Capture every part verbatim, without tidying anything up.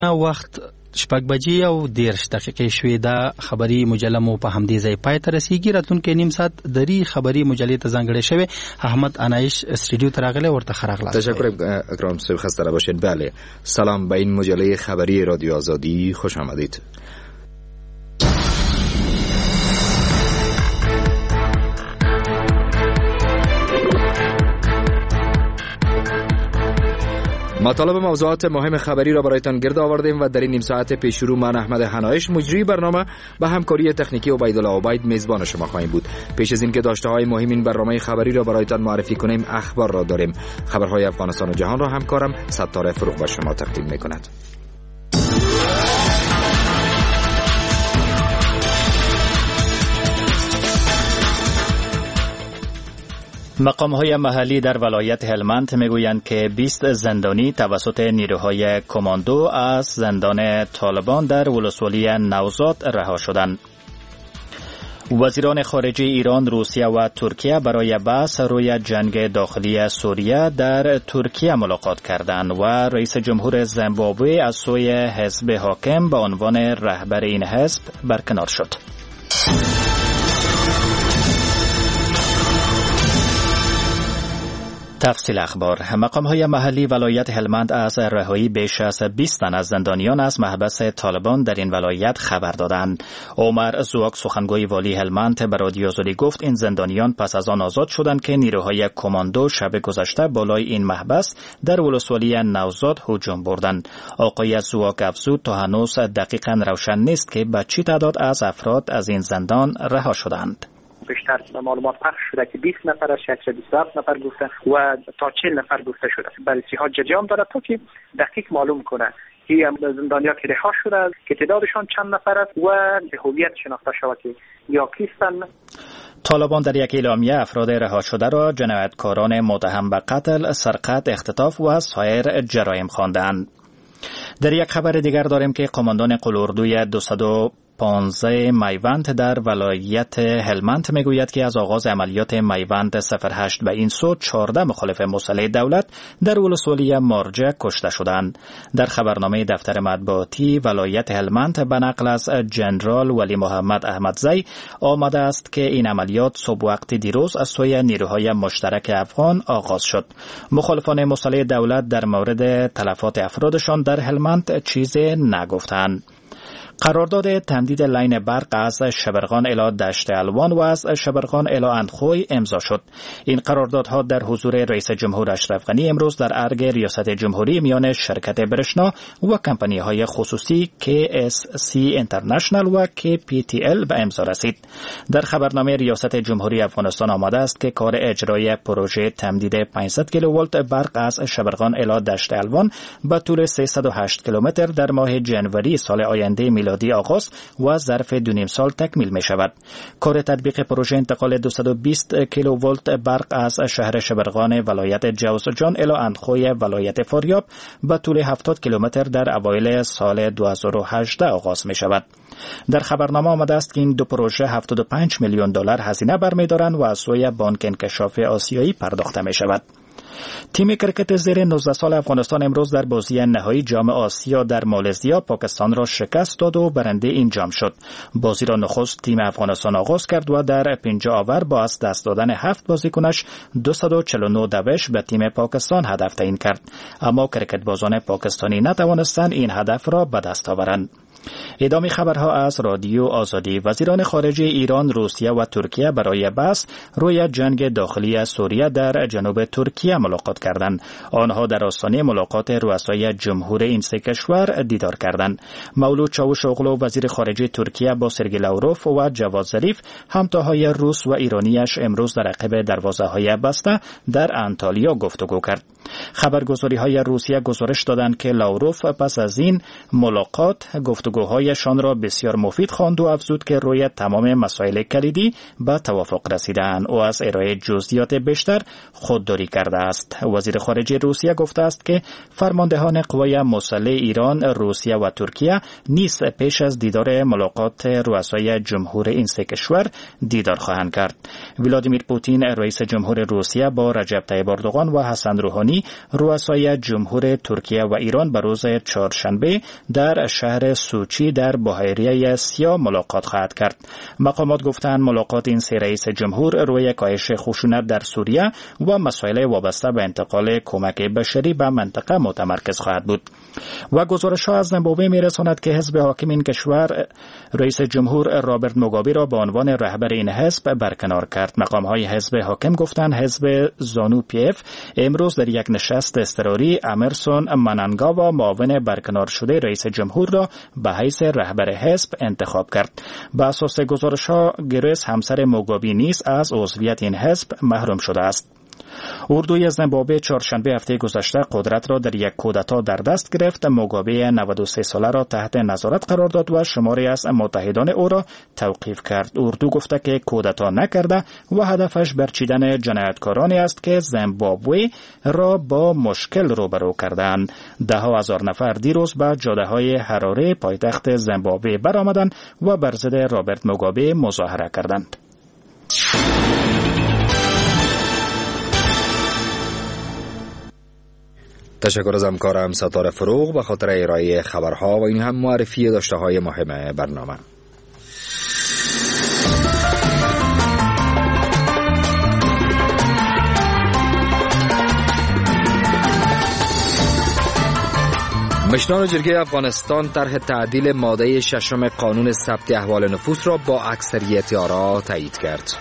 وخت شپږ بجې او دېرش دقیقې شوې. دا خبري مجله مو په همدې ځای پای ته رسیږي. راتلونکي نیم ساعت درې خبري مجلې ته ځانګړې شوی. احمد انایش استودیو ته راغلی، ورته ښه راغلاست. تشکر اکرام صاحب، خسته نباشید. بله، سلام به این مجله خبری رادیو آزادی، خوش آمدید. مطالب موضوعات مهم خبری را برایتان گرد آوردیم و در این نیم ساعت پیش رو من احمد حنایش مجری برنامه به همکاری تکنیکی عبیدالله عبید میزبان شما خواهیم بود. پیش از این که داشته های مهم این برنامه خبری را برایتان معرفی کنیم، اخبار را داریم. خبرهای افغانستان و جهان را همکارم ستاره فروغ به شما تقدیم میکند. مقام‌های محلی در ولایت هلمند میگویند که بیست زندانی توسط نیروهای کماندو از زندان طالبان در ولسوالی نوزاد رها شدند. وزیران خارجه ایران، روسیه و ترکیه برای بحث روی جنگ داخلی سوریه در ترکیه ملاقات کردند و رئیس جمهور زیمبابوه از سوی حزب حاکم به عنوان رهبر این حزب برکنار شد. تفصیل اخبار. مقام‌های محلی ولایت هلمند از رهایی بیش از بیست تن از زندانیان از محبس طالبان در این ولایت خبر دادند. عمر زواک، سخنگوی والی هلمند، به رادیو آزادی گفت این زندانیان پس از آن آزاد شدند که نیروهای کماندو شب گذشته بالای این محبس در ولسوالی نوزاد هجوم بردند. آقای زواک افزود تا هنوز دقیقاً روشن نیست که به چه تعداد از افراد از این زندان رها شدند. بیشتر معلومات پخش شده که بیست نفر از شصت و هفت نفر گفته و تا چهل نفر گفته شده. بررسی ها جریان داره تا که دقیق معلوم کنه که زندانیان که رها شده که تعدادشان چند نفر است و هویت شناخته شود که یا کیستند. طالبان در یک اعلامیه افراد رها شده را جنایتکاران متهم به قتل، سرقت، اختطاف و سایر جرایم خواندند. در یک خبر دیگر داریم که قماندان قلاردوی دویست و پانزده میوند در ولایت هلمند میگوید که از آغاز عملیات میوند صفر هشت به این سو چهارده مخالف مسلح دولت در ولسوالی مارجه کشته شدند. در خبرنامه دفتر مطبوعاتی ولایت هلمند به نقل از جنرال ولی محمد احمدزی آمده است که این عملیات صبح وقت دیروز از سوی نیروهای مشترک افغان آغاز شد. مخالفان مسلح دولت در مورد تلفات افرادشان در هلمند چیزی نگفتند. قرارداد تمدید لین برق از شبرغان الی دشت الوان و از شبرغان الی اندخوی امضا شد. این قراردادها در حضور رئیس جمهور اشرف غنی امروز در ارگ ریاست جمهوری میان شرکت برشنا و کمپانی‌های خصوصی کی اس سی اینترنشنال و کی پی تی ال به امضا رسید. در خبرنامه ریاست جمهوری افغانستان آمده است که کار اجرای پروژه تمدید پانصد کیلوولت برق از شبرغان الی دشت الوان به طول سیصد و هشت کیلومتر در ماه جنوری سال آینده میلادی آغاز و ظرف دو نیم سال تکمیل می شود. کار تطبیق پروژه انتقال دویست و بیست کیلوولت برق از شهر شبرغان ولایت جوزجان الی اندخوی ولایت فاریاب به طول هفتاد کیلومتر در اوایل سال دو هزار و هجده آغاز می شود. در خبرنامه آمده است که این دو پروژه هفتاد و پنج میلیون دلار هزینه برمی‌دارند و از سوی بانک انکشاف آسیایی پرداخته می شود. تیم کرکت زیر نوزده سال افغانستان امروز در بازی نهایی جام آسیا در مالزیا پاکستان را شکست داد و برنده این جام شد. بازی را نخست تیم افغانستان آغاز کرد و در پنجاه آور با از دست دادن هفت بازیکنش دویست و چهل و نه دوش به تیم پاکستان هدف تعیین کرد، اما کرکت بازان پاکستانی نتوانستند این هدف را به دست آورند. ادامه خبرها از رادیو آزادی. وزیران خارجه ایران، روسیه و ترکیه برای بحث روی جنگ داخلی سوریه در جنوب ترکیه ملاقات کردند. آنها در آستانه ملاقات رؤسای جمهور این سه کشور دیدار کردند. مولود چاوشوغلو وزیر خارجه ترکیه با سرگئی لاوروف و جواد ظریف همتاهای روس و ایرانیش امروز در عقب دروازه‌های بسته در انطالیا گفتگو کرد. خبرگزاری‌های روسیه گزارش دادند که لاوروف پس از این ملاقات گفتگوهایشان را بسیار مفید خواند و افزود که روی تمام مسائل کلیدی به توافق رسیدند و از ارائه جزئیات بیشتر خودداری کرده است. وزیر خارجه روسیه گفته است که فرماندهان قوای مسلح ایران، روسیه و ترکیه نیز پیش از دیدار ملاقات رؤسای جمهور این سه کشور دیدار خواهند کرد. ولادیمیر پوتین رئیس جمهور روسیه با رجب طیب اردوغان و حسن روحانی نظامی رؤسای جمهور ترکیه و ایران به روز چهارشنبه در شهر سوچی در بحیره اسیا ملاقات خواهد کرد. مقامات گفتند ملاقات این سه رئیس جمهور روی کاهش خشونت در سوریه و مسائل وابسته به انتقال کمک بشری به منطقه متمرکز خواهد بود. و گزارش‌ها از زیمبابوه می‌رساند که حزب حاکم این کشور رئیس جمهور رابرت موگابی را به عنوان رهبر این حزب برکنار کرد. مقام‌های حزب حاکم گفتند حزب زانو پی اف امروز در یک نشست اضطراری امرسون منانگاوا معاون برکنار شده رئیس جمهور را به حیث رهبر حزب انتخاب کرد. بر اساس گزارش‌ها گریس همسر موگابی نیز از عضویت این حزب محروم شده است. اردوی زیمبابوه چهارشنبه هفته گذشته قدرت را در یک کودتا در دست گرفت. موگابی نود و سه ساله را تحت نظارت قرار داد و شماری از متحدان او را توقیف کرد. اردو گفته که کودتا نکرده و هدفش برچیدن جنایتکارانی است که زیمبابوه را با مشکل روبرو کردند. ده ها هزار نفر دیروز به جاده‌های حراره پایتخت زیمبابوه برآمدند و بر ضد رابرت موگابی مظاهره کردند. تشکر از همکارم ستاره فروغ به خاطر ارائه خبرها و این هم معرفی داشته های مهم برنامه. مشنان جرگه افغانستان طرح تعدیل ماده ششم قانون ثبت احوال نفوس را با اکثریت آرا تایید کرد.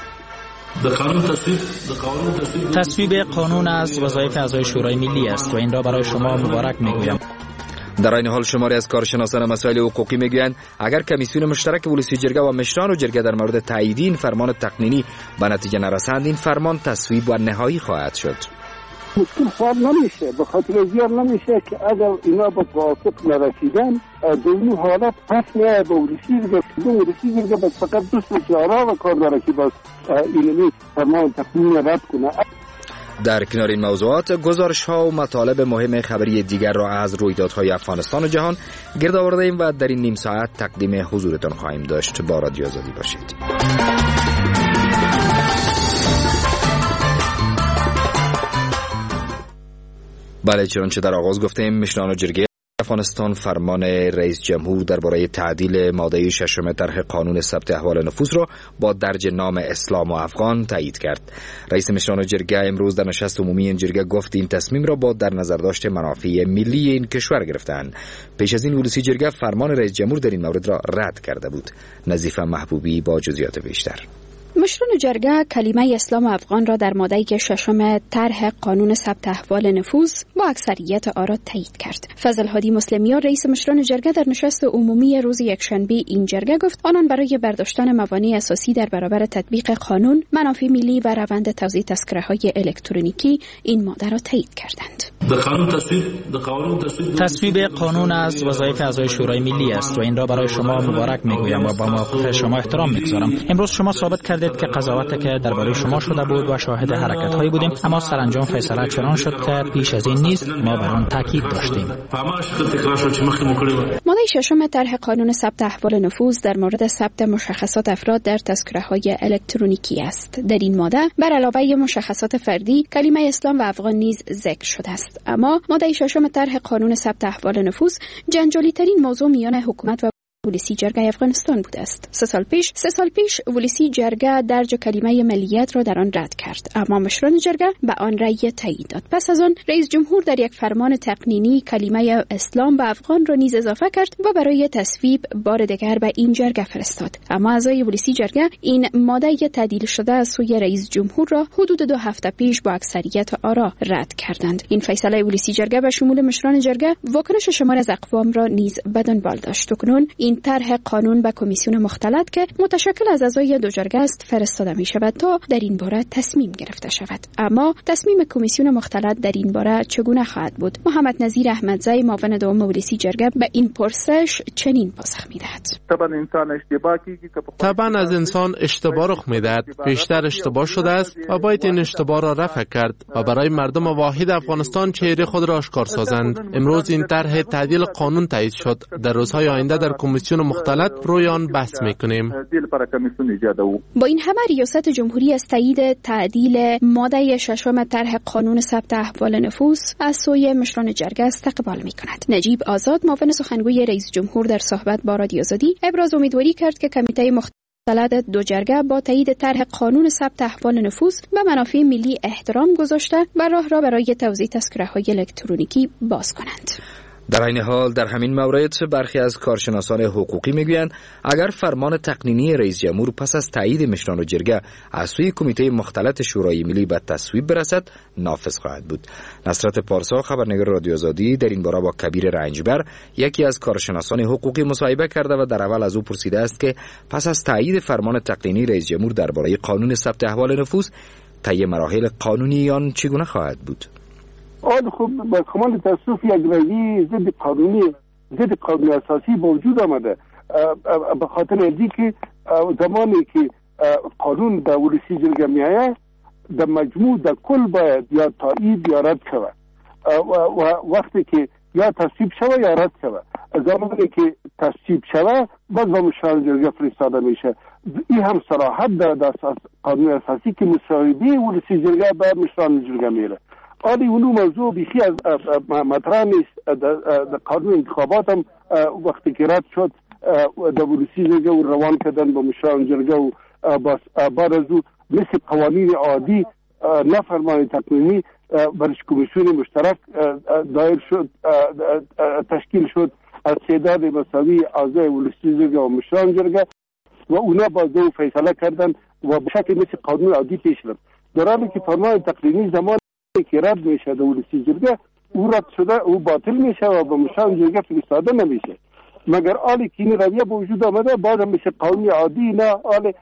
تصویب قانون از وظایف اعضای شورای ملی است و این را برای شما مبارک میگویم. در این حال شماری از کارشناسان مسائل حقوقی میگویند اگر کمیسیون مشترک ولسی جرگه و مشران و جرگه در مورد تایید این فرمان تقنینی به نتیجه نرسند، این فرمان تصویب و نهایی خواهد شد. مشکل حل نمیشه، به خاطر زیار نمیشه که اگر اینا به توافق نرسیدن دومی حالت پس نه به ولسی جرگه ولسی جرگه بس فقط دوست چهارا و کار داره که بس اینمی فرمان تقنینی رد کنه. در کنار این موضوعات گزارش ها و مطالب مهم خبری دیگر را از رویدادهای افغانستان و جهان گرد آورده ایم و در این نیم ساعت تقدیم حضورتان خواهیم داشت. با رادیو آزادی باشید. بله، چنانچه در آغاز گفتیم مشران جرگه افغانستان فرمان رئیس جمهور درباره تعدیل ماده ششم طرح قانون ثبت احوال نفوس را با درج نام اسلام و افغان تایید کرد. رئیس مشران جرگه امروز در نشست عمومی این جرگه گفت این تصمیم را با در نظر داشت منافع ملی این کشور گرفتند. پیش از این ولسی جرگه فرمان رئیس جمهور در این مورد را رد کرده بود. نظیفه محبوبی با جزئیات بیشتر. مشران جرگه کلمه اسلام و افغان را در ماده ششم طرح قانون ثبت احوال نفوس با اکثریت آرا تایید کرد. فضل هادی مسلمیان رئیس مشران جرگه در نشست عمومی روز یکشنبه این جرگه گفت آنان برای برداشتن موانع اساسی در برابر تطبیق قانون، منافع ملی و روند توزیع تذکره‌های الکترونیکی این ماده را تایید کردند. تصویب قانون از وظایف اعضای شورای ملی است و این را برای شما مبارک میگویم و با موافقت شما احترام میگذارم. امروز شما ثابت کردید که قضاوتی که درباره شما شده بود و شاهد حرکت‌هایی بودیم، اما سرانجام فیصله چنان شد که پیش از این نیز ما بر آن تاکید داشتیم. ماده ششم طرح قانون ثبت احوال نفوس در مورد ثبت مشخصات افراد در تذکره‌های الکترونیکی است. در این ماده بر علاوه مشخصات فردی کلمه اسلام و افغان نیز ذکر شده است. اما ماده ششم طرح قانون ثبت احوال نفوس جنجالی ترین موضوع میان حکومت و ولسی جرگه افغانستان بوده است. سه سال پیش سه سال پیش ولسی جرگه درج کلمه ملیت را در آن رد کرد، اما مشران جرگه به آن رأی تایید داد. پس از آن رئیس جمهور در یک فرمان تقنینی کلمه اسلام و افغان را نیز اضافه کرد و برای تصویب بار دیگر به این جرگه فرستاد. اما اعضای ولسی جرگه این ماده تعدیل شده از سوی رئیس جمهور را حدود دو هفته پیش با اکثریت آرا رد کردند. این فیصله ولسی جرگه به شمول مشران جرگه واکنش شمار از اقوام را نیز به دنبال داشت. اکنون این طرح قانون به کمیسیون مختلط که متشکل از اعضای دو جرگه است فرستاده می شود تا در این باره تصمیم گرفته شود. اما تصمیم کمیسیون مختلط در این باره چگونه خواهد بود؟ محمد نظیر احمدزی معاون دوم ولسی جرگه به این پرسش چنین پاسخ می‌دهد. طبعا از انسان اشتباه رخ می‌دهد، بیشتر اشتباه شده است و باید این اشتباه را رفع کرد و برای مردم واحد افغانستان چهره خود را آشکار سازند. امروز این طرح تعدیل قانون تایید شد. در روزهای آینده در کمیسیون کمیسیون مختلط روی آن بحث میکنیم. با این همه ریاست جمهوری از تایید تعدیل ماده ششم طرح قانون ثبت احوال نفوس از سوی مشران جرگه استقبال میکند. نجیب آزاد معاون سخنگوی رئیس جمهور در صحبت با رادیو آزادی ابراز امیدواری کرد که کمیته مختلط دو جرگه با تایید طرح قانون ثبت احوال نفوس به منافع ملی احترام گذاشته و راه را برای توزیع تذکره‌های الکترونیکی باز کنند. در این حال در همین مورد برخی از کارشناسان حقوقی میگویند اگر فرمان تقنینی رئیس جمهور پس از تایید مشران و جرگه از سوی کمیته مختلط شورای ملی به تصویب برسد نافذ خواهد بود. نصرت پارسا خبرنگار رادیو آزادی در این باره با کبیر رنجبر یکی از کارشناسان حقوقی مصاحبه کرده و در اول از او پرسیده است که پس از تایید فرمان تقنینی رئیس جمهور درباره قانون ثبت احوال نفوس طی مراحل قانونی آن چگونه خواهد بود؟ آن خب با کمال تاسف یک روی ضد قانونی ضد قانون اساسی موجود آمده، به خاطر ازی که زمانی که قانون در ولسی جرگه می آید در مجموع در کل باید یا تایید یا رد شود و وقتی که یا تصویب شود یا رد شود. زمانی که تصویب شود باز با مشران جرگه فرستاده میشه. این هم صراحت در قانون اساسی که مصاحبه ولسی جرگه به مشران جرگه میره. آلی اونو موضوع بیخی از مطرح نیست. در قانون انتخابات هم وقتی که رد شد در ولسی جرگه و روان کردن با مشران جرگه و بعد از او مثل قوانین عادی نه فرمان تقنینی برش کمیسیون مشترک دایر شد، تشکیل شد از تعداد مساوی اعضای ولسی جرگه و مشران جرگه و اونا باز او فیصله کردن و به شکل مثل قانون عادی پیش رفت. در حالی که فرمان تقنینی زمان که رد میشه در ولسی جرگه او رد شده او باطل میشه و به مشران جرگه فرستاده نمیشه. مگر آلی که این رویه به وجود آمده بعد مثل قانون عادی نه. آلی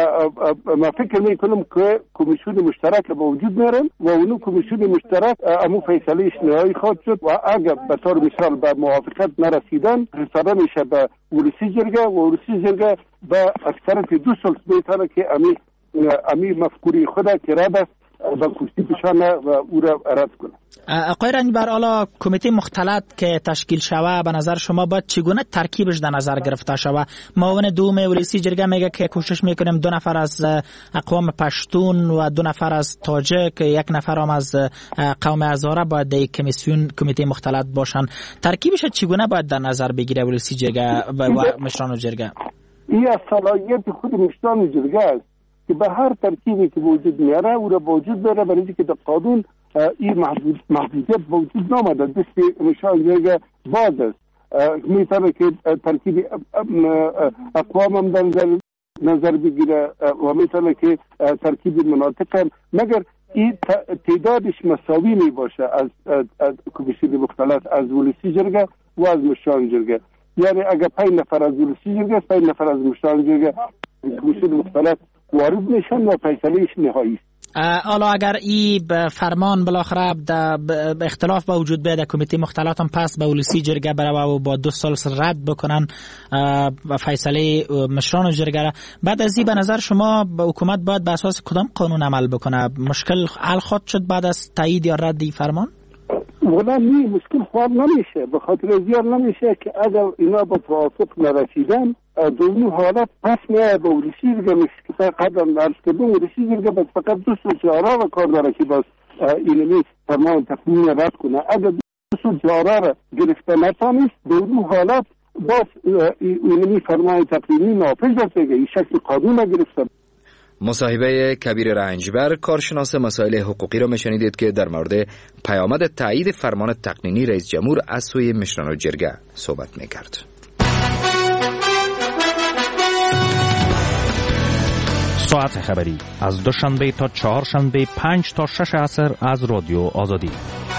ما فکر میکنم که کمیسیون مشترک به وجود میارن و اونو کمیسیون مشترک امو فیصله نهایی خواهد شد و اگر به طور مثال به موافقت نرسیدن فرستاده میشه به ولسی جرگه و ولسی جرگه به اکثرت دو سال میتونه که امی امی مفکوری خدا که رد است با کرسی بشانه و او را رد کنه. آقای رنجبر، حالا کمیته مختلط که تشکیل شوه به نظر شما باید چگونه ترکیبش در نظر گرفته شوه؟ معاون دوم ولسی جرگه میگه که کوشش میکنیم دو نفر از اقوام پشتون و دو نفر از تاجک، یک نفر هم از قوم هزاره باید در کمیسیون کمیته مختلط باشن. ترکیبش چگونه باید در نظر بگیره ولسی جرگه و مشران جرگه؟ این از صلاحیت خود مشران جرگه است که به هر ترکیبی که وجود میاره او را وجود داره، برای اینکه در قانون این محدود محدودیت وجود نامده. دست مشران جرگه باز است، میتونه که ترکیب اقوام هم در نظر, نظر بگیره و میتونه که ترکیب مناطق هم، مگر این تعدادش مساوی می باشه از, از کمیسیون مختلط از ولسی جرگه و از مشران جرگه. یعنی اگر پنج نفر از ولسی جرگه پنج نفر از مشران جرگه کمیسیون مختلط وارد میشن و فیصلهش نهایی است. حالا اگر این فرمان بالاخره به اختلاف با وجود بیاد کمیته مختلط هم پس به ولسی جرگه بره و با دو سال رد بکنن و فیصله مشران جرگه، بعد از این به نظر شما به حکومت باید به اساس کدام قانون عمل بکنه؟ مشکل حل خواهد شد بعد از تایید یا رد این فرمان؟ ولی نی مشکل خواهد نمیشه، به خاطر زیاد نمیشه که اگر اینا با توافق نرسیدن دونو حالت پس میاد به ولسی جرگه میشه. قدم درست کردن ولسی جرگه بس فقط دو سال جارا و کار داره که باز اینمی فرمان تقنینی رد کنه. اگر دو سال جارا را گرفته نتانست دونو حالت باز اینمی فرمان تقنینی نافذ است، این شکل قانون گرفته. مصاحبه کبیر رنجبر کارشناس مسائل حقوقی را میشنیدید که در مورد پیامد تایید فرمان تقنینی رئیس جمهور از سوی مشران جرگه صحبت میکرد. ساعت خبری از دوشنبه تا چهارشنبه پنج تا شش عصر از رادیو آزادی.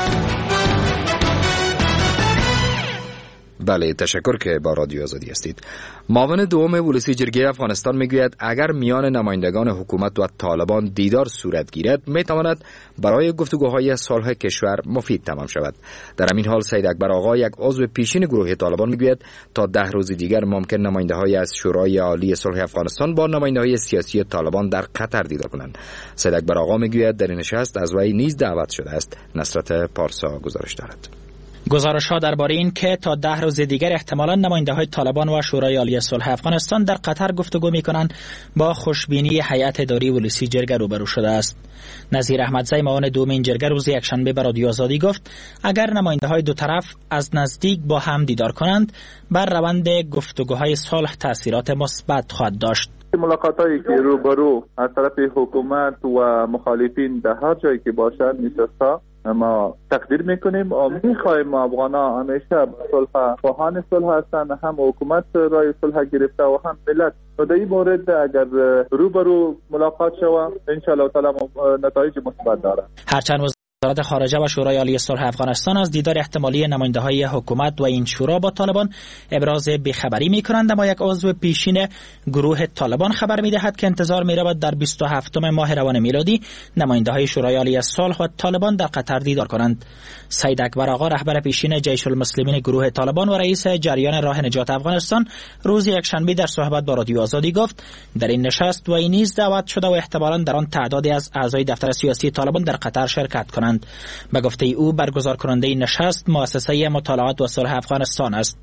بله، تشکر که با رادیو آزادی هستید. معاون دوم ولسی جرگه افغانستان میگوید اگر میان نمایندگان حکومت و طالبان دیدار صورت گیرد میتواند برای گفتگوهای صلح کشور مفید تمام شود. در همین حال سید اکبر آقا، یک عضو پیشین گروه طالبان، میگوید تا ده روز دیگر ممکن نماینده‌های از شورای عالی صلح افغانستان با نماینده‌های سیاسی طالبان در قطر دیدار کنند. سید اکبر آقا میگوید در این نشست از وی نیز دعوت شده است. نصرت پارسا گزارش دارد. گزارش‌ها درباره این که تا ده روز دیگر احتمالاً نماینده‌های طالبان و شورای عالی صلح افغانستان در قطر گفتگو می‌کنند با خوشبینی هیئت اداری ولسی جرگه روبرو شده است. نظیر احمدزی معاون دوم این جرگه روز یکشنبه به رادیو آزادی گفت اگر نماینده‌های دو طرف از نزدیک با هم دیدار کنند بر روند گفتگوهای صلح تأثیرات مثبت خواهد داشت. ملاقاتایی که روبرو از طرف حکومت و مخالفین در هر جایی که باشند نشسته ما تقدیر میکنیم و میخوایم افغانا همیشه صلح خواهان صلح هستند، هم حکومت رای صلح گرفته و هم ملت. و در این مورد اگر روبرو ملاقات شود ان شاء الله تعالی نتایج مثبت داره. هرچند وزارت خارجه و شورای عالی صلح افغانستان از دیدار احتمالی نماینده‌های حکومت و این شورا با طالبان ابراز بیخبری می‌کنند، اما یک عضو پیشین گروه طالبان خبر می‌دهد که انتظار می‌رود در بیست و هفتم ماه روان میلادی نماینده‌های شورای عالی صلح و طالبان در قطر دیدار کنند. سید اکبر آقا رهبر پیشین جیش المسلمین گروه طالبان و رئیس جریان راه نجات افغانستان روز یکشنبه در صحبت با رادیو آزادی گفت در این نشست و این نیز دعوت شده و احتمالاً در آن تعدادی از اعضای دفتر سیاسی طالبان در قطر شرکت کنند. به گفته او برگزار کننده این نشست مؤسسه مطالعات و صلح افغانستان است.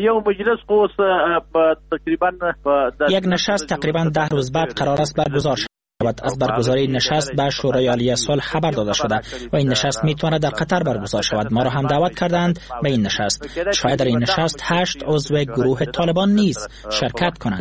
یک نشست تقریبا ده روز بعد قرار است برگزار شود. از برگزاری نشست به شورای عالی صلح خبر داده شده و این نشست میتواند در قطر برگزار شود. ما را هم دعوت کردند به این نشست. شاید در این نشست هشت عضو گروه طالبان نیز شرکت کنند.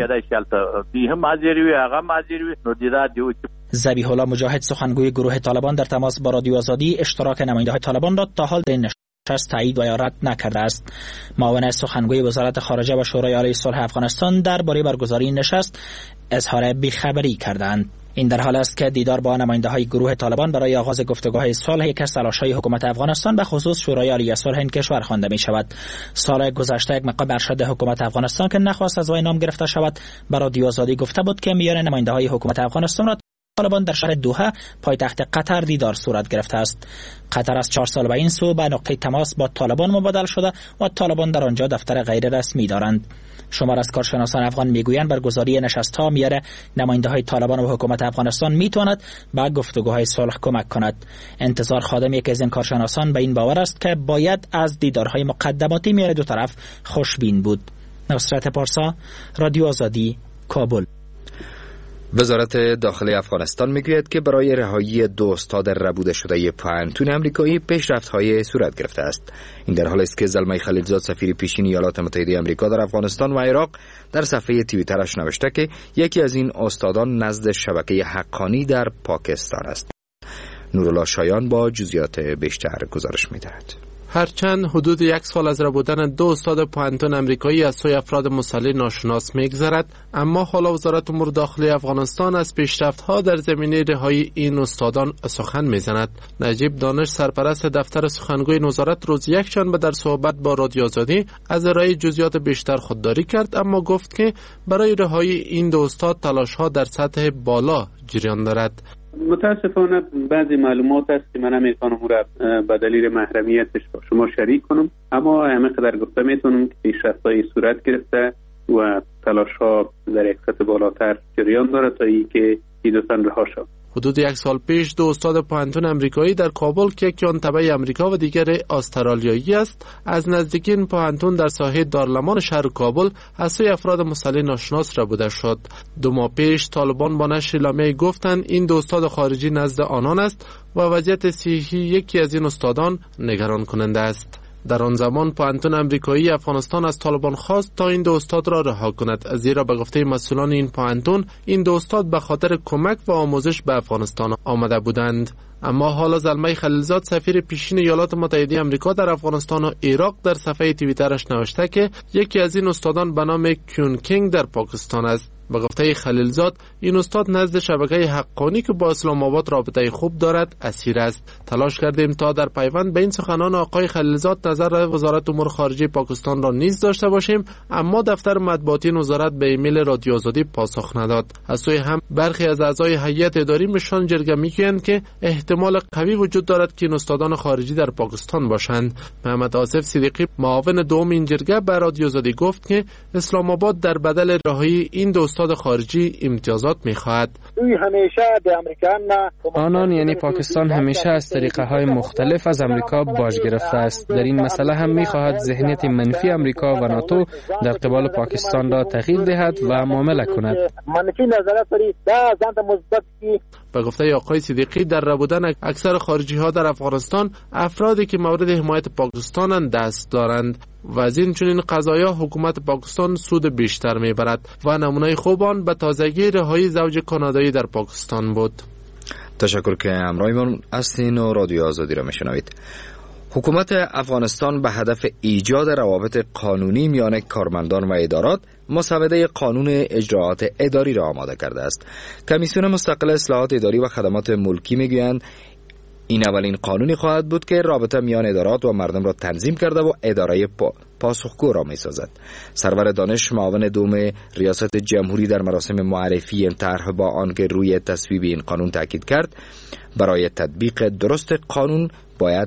ذبیح الله مجاهد سخنگوی گروه طالبان در تماس با رادیو آزادی اشتراک نماینده‌های طالبان را تا حال در این نشست تایید و یا رد نکرده است. معاون سخنگوی وزارت خارجه و شورای عالی صلح افغانستان درباره برگزاری این نشست اظهار بیخبری کردند. این در حال است که دیدار با نماینده‌های گروه طالبان برای آغاز گفتگوهای صلح یک از تلاش‌های حکومت افغانستان به خصوص شورای عالی صلح این کشور خوانده می‌شود. سال گذشته یک مقام ارشد حکومت افغانستان که نخواست از وی نام گرفته شود به رادیو آزادی گفته بود که میان نماینده‌های حکومت افغانستان را طالبان در شهر دوحه پایتخت قطر دیدار صورت گرفته است. قطر از چهار سال به این سو به نقطه تماس با طالبان مبادل شده و طالبان در آنجا دفتر غیر رسمی دارند. شمار از کارشناسان افغان میگویند برگزاری نشست‌ها میان نماینده‌های طالبان و حکومت افغانستان میتواند به گفتگوهای صلح کمک کند. انتظار خادم یکی از این کارشناسان به این باور است که باید از دیدارهای مقدماتی میان دو طرف خوشبین بود. نصرت پارسا، رادیو آزادی، کابل. وزارت داخلی افغانستان میگوید که برای رهایی دو استاد ربوده شده پوهنتون امریکایی پیشرفت‌های صورت گرفته است. این در حالی است که زلمه خلیلزاد سفیر پیشین ایالات متحده آمریکا در افغانستان و عراق در صفحه توییترش نوشته که یکی از این استادان نزد شبکه حقانی در پاکستان است. نورالله شایان با جزئیات بیشتر گزارش می‌دهد. هرچند حدود یک سال از ربودن دو استاد پوهنتون امریکایی از سوی افراد مسلح ناشناس می‌گذرد، اما حالا وزارت امور داخلی افغانستان از پیشرفت‌ها در زمینه رهایی این استادان سخن می‌زند. نجیب دانش سرپرست دفتر سخنگوی وزارت روز یکشنبه در صحبت با رادیو آزادی از ارائه جزئیات بیشتر خودداری کرد، اما گفت که برای رهایی این دو استاد تلاش‌ها در سطح بالا جریان دارد. متاسفانه بعضی معلومات است که من نمیتونم او را به دلیل محرمیتش با شما شریک کنم، اما همه قدر گفته میتونم که پیشرفت‌های صورت گرفته و تلاش‌ها در یک سطح بالاتر جریان داره تا اینکه این دو تن رها شد. حدود یک سال پیش دو استاد پوهنتون امریکایی در کابل که یکی آن تبع امریکا و دیگر استرالیایی است از نزدیکین پوهنتون در ساحه دارالمان شهر کابل از سوی افراد مسلح ناشناس ربوده شد. دو ماه پیش طالبان با نشر اعلامیه‌ای گفتند این دو استاد خارجی نزد آنان است و وضعیت صحی یکی از این استادان نگران کننده است. در آن زمان پوهنتون امریکایی افغانستان از طالبان خواست تا این دو استاد را رها کند، زیرا به گفته مسئولان این پوهنتون این دو استاد به خاطر کمک و آموزش به افغانستان آمده بودند. اما حالا زلمه خلیلزاد سفیر پیشین ایالات متحده آمریکا در افغانستان و عراق در صفحه توییترش نوشته که یکی از این استادان به نام کیون کینگ در پاکستان است. به گفته خلیلزاد این استاد نزد شبکه حقانی که با اسلام آباد رابطه خوب دارد اسیر است. تلاش کردیم تا در پیوند به این سخنان آقای خلیلزاد نظر وزارت امور خارجه پاکستان را نیز داشته باشیم، اما دفتر مطبوعاتی وزارت به ایمیل رادیو آزادی پاسخ نداد. از سوی هم برخی از اعضای هیئت اداری مشان جرگه میگویند که احتمال قوی وجود دارد که این استادان خارجی در پاکستان باشند. محمد آصف صدیقی معاون دوم این جرگه به رادیو آزادی گفت که اسلام آباد در بدل رهایی این دو استاد استاد خارجی امتیازات می‌خواهد. آنان یعنی پاکستان همیشه از طریقه های مختلف از امریکا باج گرفته است. در این مسئله هم می‌خواهد ذهنیت منفی امریکا و ناتو در قبال پاکستان را تغییر دهد و معامله کند. به گفته آقای صدیقی، در ربودن اکثر خارجی ها در افغانستان افرادی که مورد حمایت پاکستان دست دارند و از این چنین قضایا حکومت پاکستان سود بیشتر میبرد و نمونه خوب آن به تازگی رهایی زوج کانادایی در پاکستان بود. تشکر که همراهیمان هستین و رادیو آزادی را میشنوید. حکومت افغانستان به هدف ایجاد روابط قانونی میان کارمندان و ادارات مسوده قانون اجراعات اداری را آماده کرده است. کمیسیون مستقل اصلاحات اداری و خدمات ملکی میگویند این اولین قانونی خواهد بود که رابطه میان ادارات و مردم را تنظیم کرده و اداره پا پاسخگو را میسازد. سرور دانش معاون دوم ریاست جمهوری در مراسم معرفی این طرح با آنکه روی تصویب این قانون تاکید کرد، برای تطبیق درست قانون باید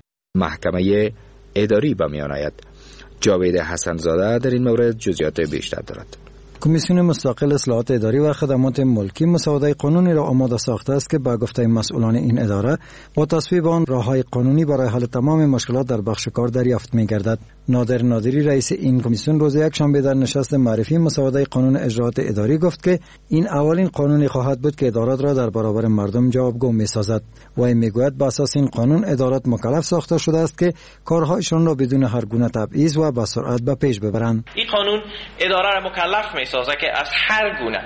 محکمه اداری به میان آید. جاوید حسن زاده در این مورد جزئیات بیشتر دارد. کمیسیون مستقل اصلاحات اداری و خدمات ملکی مسوده قانونی را آماده ساخته است که به گفته مسئولان این اداره با تصویب آن راههای قانونی برای حل تمام مشکلات در بخش کار دریافت می‌گردد. نادر نادری رئیس این کمیسیون روز یکشنبه در نشست معرفی مسوده قانون اجراعات اداری گفت که این اولین قانونی خواهد بود که ادارات را در برابر مردم جوابگو می‌سازد. وی میگوید بر اساس این قانون ادارات مکلف ساخته شده است که کارهایشان را بدون هر گونه تبعیض و به سرعت به پیش ببرند. این قانون اداره را مکلف می‌سازد که از هر گونه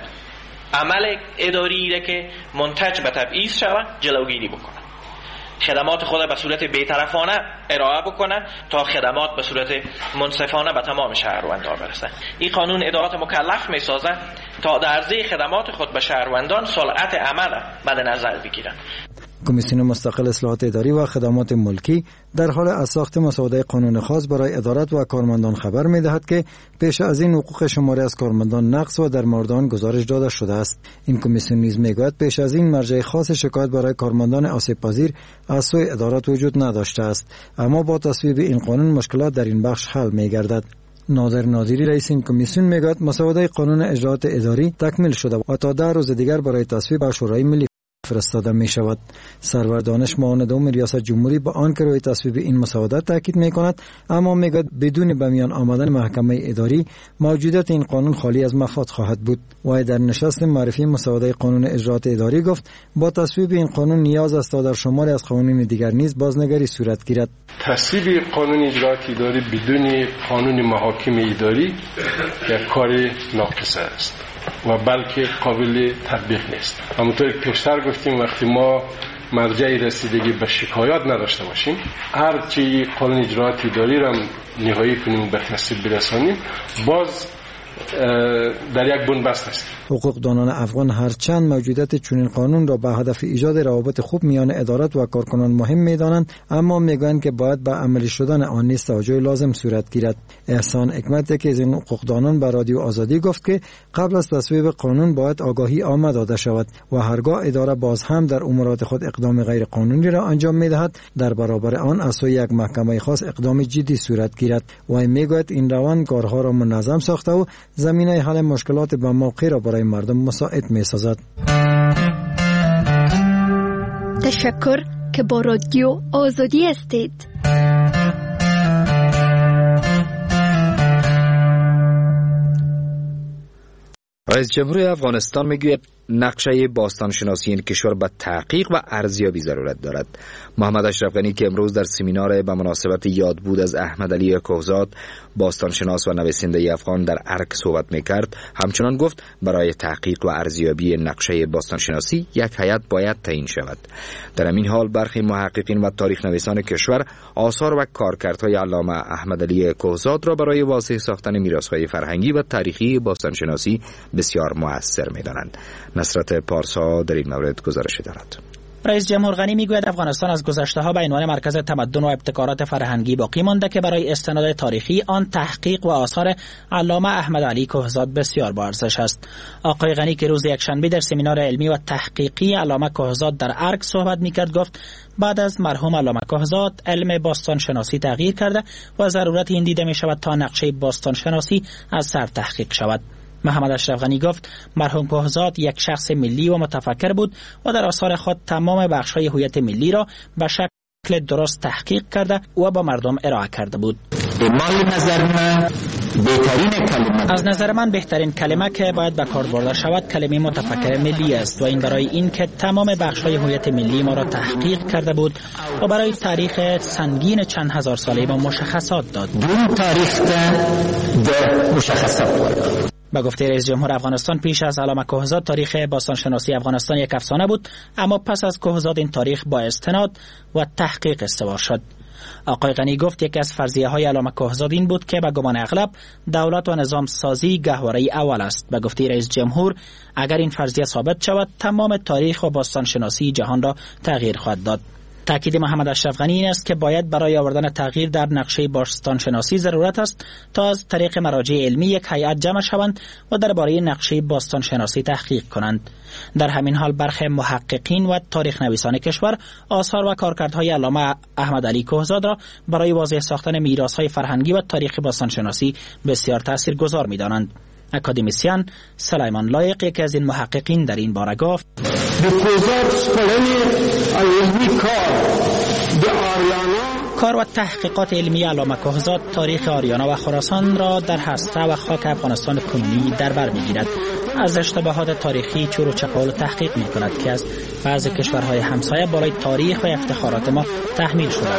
عمل اداری که منتج به تبعیض شود جلوگیری بکنه، خدمات خود به صورت بی‌طرفانه ارائه بکنه تا خدمات به صورت منصفانه به تمام شهروندان برسه. این قانون ادارات مکلف می‌سازد تا در عرضه خدمات خود به شهروندان سرعت عمل مد نظر بگیرند. کمیسیون مستقل اصلاحات اداری و خدمات ملکی در حال از ساخت مسوده قانون خاص برای ادارات و کارمندان خبر می‌دهد که پیش از این حقوق شماری از کارمندان نقض و در مورد آن گزارش داده شده است. این کمیسیون نیز می‌گوید پیش از این مرجع خاص شکایت برای کارمندان آسیب پذیر از سوی ادارات وجود نداشته است، اما با تصویب این قانون مشکلات در این بخش حل می‌گردد. نادر نادری رئیس این کمیسیون میگوید مسوده قانون اجراعات اداری تکمیل شده و تا ده روز دیگر برای تصویب به شورای ملی فرستاده می شود. سرور دانش معاون دوم ریاست جمهوری با آنکه روی تصویب این مسوده تاکید می کند، اما میگوید بدون به میان آمدن محکمه اداری موجودیت این قانون خالی از مفاد خواهد بود. و در نشست معرفی مسوده قانون اجراعات اداری گفت با تصویب این قانون نیاز است تا در شماری از قوانین دیگر نیز بازنگری صورت گیرد. تصویب قانون اجراعات اداری بدون قانون محاکم اداری یک کار ناقصه است و بلکه قابل تطبیق نیست. همونطور که پیشتر گفتیم وقتی ما مرجع رسیدگی به شکایات نداشته باشیم، هرچی قانون اجراعات اداری را نهایی کنیم و به تصویب برسانیم، باز در یک بنبست است. حقوقدانان افغان هرچند موجودیت چنین قانون را به هدف ایجاد روابط خوب میان ادارات و کارکنان مهم می‌دانند، اما میگویند که باید به عملی شدن آن نیز توجه لازم صورت گیرد. احسان حکمت که از این حقوقدانان به رادیو آزادی گفت که قبل از تصویب قانون باید آگاهی عامه داده شود و هرگاه اداره باز هم در امورات خود اقدام غیر قانونی را انجام می‌دهد، در برابر آن از سوی یک محکمه خاص اقدام جدی صورت گیرد. و میگوید این روند کارها را منظم ساخته و زمینه حل مشکلات به موقع را برای مردم مساعد می سازد. تشکر که با رادیو آزادی هستید. رئیس جمهور افغانستان میگوید نقشه باستانشناسی این کشور به تحقیق و ارزیابی ضرورت دارد. محمد اشرف غنی که امروز در سمینار به مناسبت یادبود از احمد علی کهزاد باستانشناس و نویسنده افغان در ارک صحبت میکرد، همچنان گفت برای تحقیق و ارزیابی نقشه باستانشناسی یک هیئت باید تعیین شود. در همین حال برخی محققین و تاریخ نویسان کشور آثار و کارکردهای علامه احمد علی کهزاد را برای واضح ساختن میراث‌های فرهنگی و تاریخی باستانشناسی بسیار مؤثر می‌دانند. نصرت پارسا در این مورد گزارش دارد. رئیس جمهور غنی میگوید افغانستان از گذشته ها به عنوان مرکز تمدن و ابتکارات فرهنگی باقی مانده که برای استناد تاریخی آن تحقیق و آثار علامه احمد علی کهزاد بسیار با ارزش است. آقای غنی که روز یکشنبه در سمینار علمی و تحقیقی علامه کهزاد در ارگ صحبت میکرد گفت بعد از مرحوم علامه کهزاد علم باستان شناسی تغییر کرده و ضرورت این دیده می شود تا نقشه باستان شناسی از سر تحقیق شود. محمد اشرف غنی گفت مرحوم کوهزاد یک شخص ملی و متفکر بود و در آثار خود تمام بخش‌های هویت ملی را به شکل درست تحقیق کرده و با مردم ارائه کرده بود. از نظر من بهترین کلمه که باید به کار برده شود کلمه متفکر ملی است و این برای این که تمام بخش‌های هویت ملی ما را تحقیق کرده بود و برای تاریخ سنگین چند هزار ساله ما مشخصات داد. تاریخ ده مشخصات. با گفته رئیس جمهور افغانستان پیش از علامه کوهزاد تاریخ باستانشناسی افغانستان یک افسانه بود، اما پس از کوهزاد این تاریخ با استناد و تحقیق استوار شد. آقای غنی گفت یکی از فرضیه های علامه کوهزاد این بود که به گمان اغلب دولت و نظام سازی گهواره اول است. به گفته رئیس جمهور اگر این فرضیه ثابت شود تمام تاریخ و باستانشناسی جهان را تغییر خواهد داد. تاکید محمد اشرف غنی این است که باید برای آوردن تغییر در نقشه باستانشناسی ضرورت است تا از طریق مراجع علمی یک هیئت جمع شوند و درباره نقشه باستانشناسی تحقیق کنند. در همین حال برخی محققین و تاریخ نویسان کشور آثار و کارکردهای علامه احمد علی کوهزاد را برای واضح ساختن میراث‌های فرهنگی و تاریخ باستانشناسی بسیار تاثیرگذار می‌دانند. اکادمیسیان سلیمان لایق یکی از این محققین در این باره گفت کار و تحقیقات علمی علامه کوهزاد تاریخ آریانا و خراسان را در هسته و خاک افغانستان کنونی در بر می‌گیرد. از اشتباهات تاریخی چور و چپاول تحقیق می‌کند که از بعضی کشورهای همسایه بالای تاریخ و افتخارات ما تحمیل شده.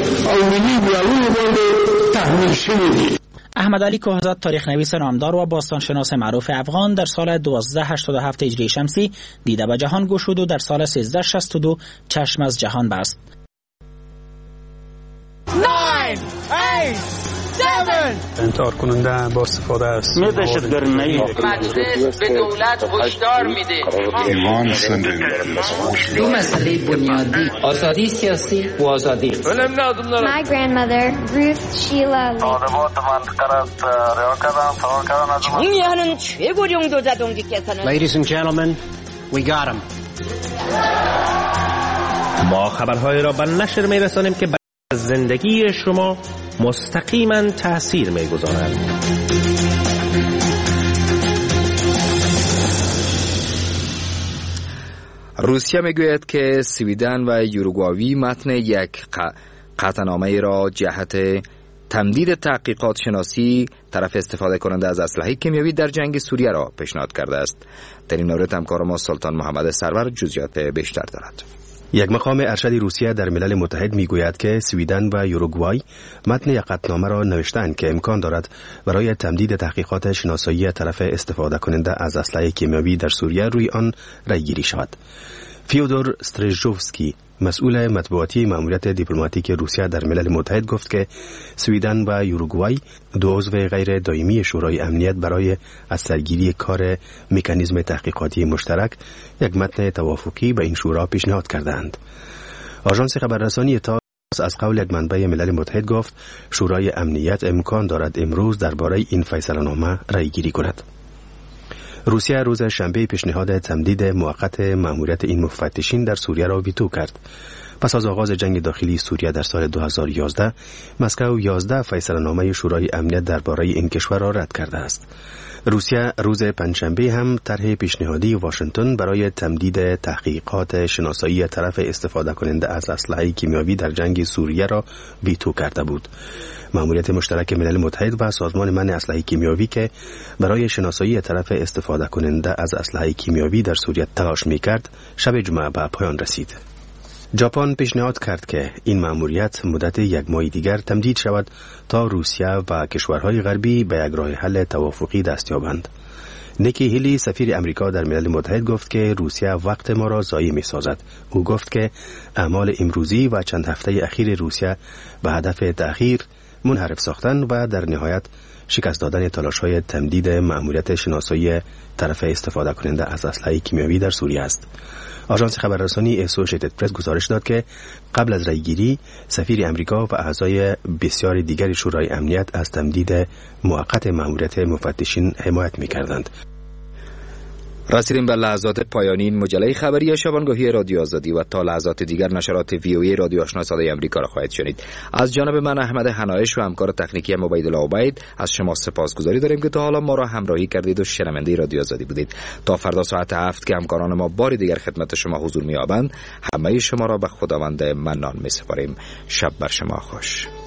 احمد علی کوهزاد تاریخ نویس نامدار و باستانشناس معروف افغان در سال دوازده هشتاد و هفت هجری شمسی دیده به جهان گشود و در سال سیزده شصت و دو چشم از جهان بست. انتحار کننده با استفاده است. دهشتگرد نهی. مجلس به دولت هشدار میده. ایمان زنده. دو مسئله بنیادی آزادی سیاسی و آزادی. My grandmother Ruth Sheila Lee. 정의하는 최고령 도자동지께서는 Ladies and gentlemen, we got him. ما خبرهای را به نشر میرسانیم که زندگی شما مستقیما تأثیر میگذارند. روسیه میگوید که سویدن و یوروگوای متن یک قطعنامه را جهت تمدید تحقیقات شناسی طرف استفاده کننده از اسلحه کیمیایی در جنگ سوریه را پیشنهاد کرده است. در این مورد همکار ما سلطان محمد سرور جزئیات بیشتر دارد. یک مقام ارشد روسیه در ملل متحد میگوید که سویدن و یوروگوای متن یک قطعنامه را نوشتند که امکان دارد برای تمدید تحقیقات شناسایی طرف استفاده کننده از اسلحه کیمیایی در سوریه روی آن رای گیری شود. فیودور استرژوفسکی مسئول مطبوعاتی ماموریت دیپلماتیک روسیه در ملل متحد گفت که سویدن و یوروگوای دو عضو غیر دائمی شورای امنیت برای از سرگیری کار مکانیزم تحقیقاتی مشترک یک متن توافقی به این شورا پیشنهاد کردند. آژانس خبررسانی تاس از قول یک منبع ملل متحد گفت شورای امنیت امکان دارد امروز درباره این فیصله‌نامه رای گیری کند. روسیه روز شنبه پیشنهاد تمدید موقت مأموریت این مفتشین در سوریه را ویتو کرد. پس از آغاز جنگ داخلی سوریه در سال دو هزار و یازده، مسکو یازده فیصله‌نامه شورای امنیت درباره این کشور را رد کرده است. روسیه روز پنجشنبه هم طرح پیشنهادی واشنگتن برای تمدید تحقیقات شناسایی طرف استفاده کننده از اسلحه کیمیایی در جنگ سوریه را ویتو کرده بود. مأموریت مشترک ملل متحد و سازمان منع اسلحه کیمیایی که برای شناسایی طرف استفاده کننده از اسلحه کیمیایی در سوریه تلاش می‌کرد، شب جمعه به پایان رسید. ژاپن پیشنهاد کرد که این مأموریت مدت یک ماه دیگر تمدید شود تا روسیه و کشورهای غربی به یک راه حل توافقی دست یابند. نیکی هیلی سفیر امریکا در ملل متحد گفت که روسیه وقت ما را ضایع می‌سازد. او گفت که اعمال امروزی و چند هفته اخیر روسیه به هدف تأخیر، منحرف ساختن و در نهایت شکست دادن تلاش‌های تمدید مأموریت شناسایی طرف استفاده کننده از اسلحه کیمیایی در سوریه است. آژانس خبررسانی اسوشیتد پرس گزارش داد که قبل از رایگیری سفیر امریکا و اعضای بسیار دیگر شورای امنیت از تمدید موقت مأموریت مفتشین حمایت می‌کردند. رسیدیم به لحظات پایانی این مجله خبری شبانگاهی رادیو آزادی و تا لحظات دیگر نشرات وی او ای رادیو آشنا صدای آمریکا را خواهید شنید. از جانب من احمد حنایش و همکار تکنیکی ما عبیدالله عبید از شما سپاسگزاری داریم که تا حالا ما را همراهی کردید و شنونده رادیو آزادی بودید. تا فردا ساعت هفت که همکاران ما بار دیگر خدمت شما حضور می‌یابند، همه شما را به خداوند منان می‌سپاریم. شب بر شما خوش.